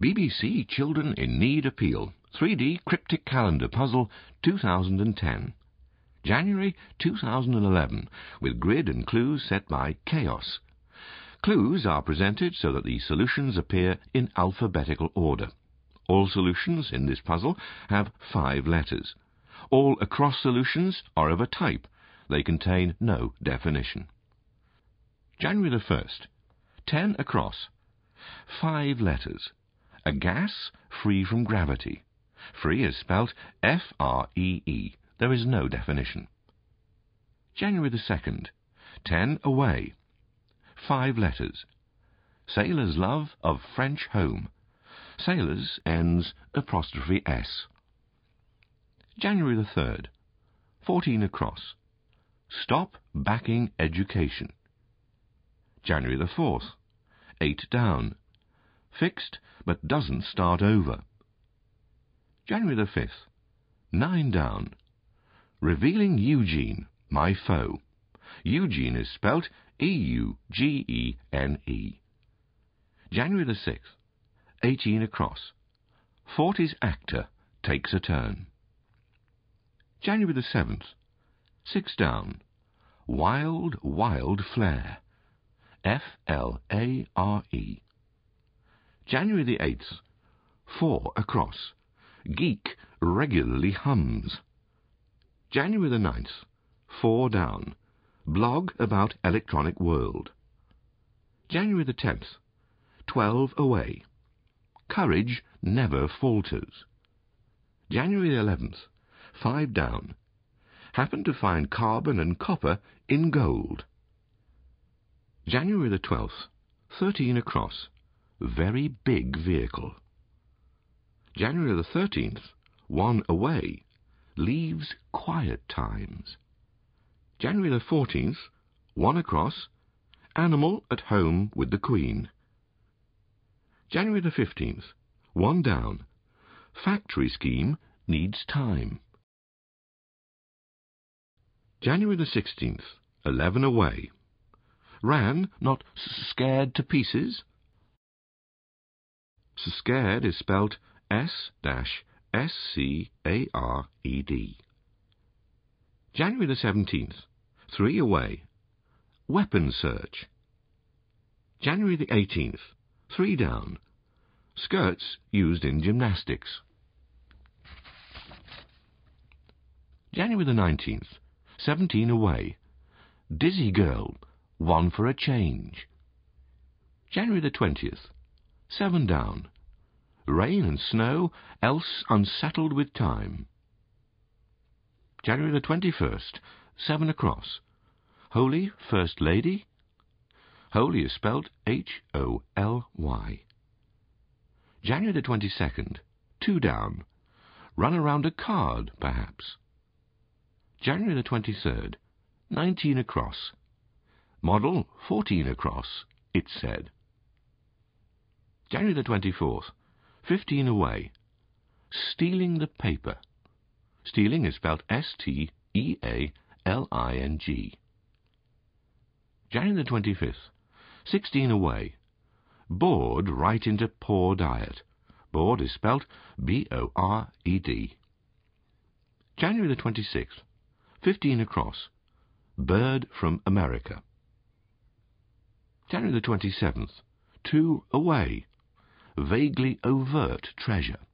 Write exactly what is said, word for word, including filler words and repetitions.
B B C Children in Need Appeal, three D Cryptic Calendar Puzzle, two thousand ten. January two thousand eleven, with grid and clues set by Chaos. Clues are presented so that the solutions appear in alphabetical order. All solutions in this puzzle have five letters. All across solutions are of a type. They contain no definition. January the first. Ten across. Five letters. A gas free from gravity. Free is spelt F R E E. There is no definition. January the second. Ten away. Five letters. Sailor's love of French home. Sailors ends apostrophe S. January the third. Fourteen across. Stop backing education. January the fourth. Eight down. Fixed but doesn't start over. January the fifth. Nine down. Revealing Eugene, my foe. Eugene is spelt E U G E N E. January the sixth. Eighteen across. forties actor takes a turn. January the seventh. Six down. Wild, wild flare. F L A R E. January the eighth. Four across. Geek regularly hums. January the ninth. Four down. Blog about electronic world. January the tenth. Twelve away. Courage never falters. January the eleventh. Five down. Happen to find carbon and copper in gold. January the twelfth. Thirteen across. Very big vehicle. January the thirteenth. One away. Leaves quiet times. January the fourteenth. One across. Animal at home with the Queen. January the fifteenth. One down. Factory scheme needs time. January the sixteenth. Eleven away. Ran not scared to pieces. Scared is spelt S S C A R E D. January the seventeenth. Three away. Weapon search. January the eighteenth. Three down. Skirts used in gymnastics. January the nineteenth. Seventeen away. Dizzy girl. One for a change. January the twentieth. Seven down. Rain and snow, else unsettled with time. January the twenty-first. Seven across. Holy First Lady. Holy is spelt H O L Y. January the twenty-second. Two down. Run around a card, perhaps. January the twenty-third. Nineteen across. Model fourteen across, it said. January the twenty-fourth. Fifteen away. Stealing the paper. Stealing is spelt S T E A L I N G. January the twenty-fifth. Sixteen away. Bored right into poor diet. Bored is spelt B O R E D. January the twenty-sixth. Fifteen across. Bird from America. January the twenty-seventh. Two away. Vaguely overt treasure.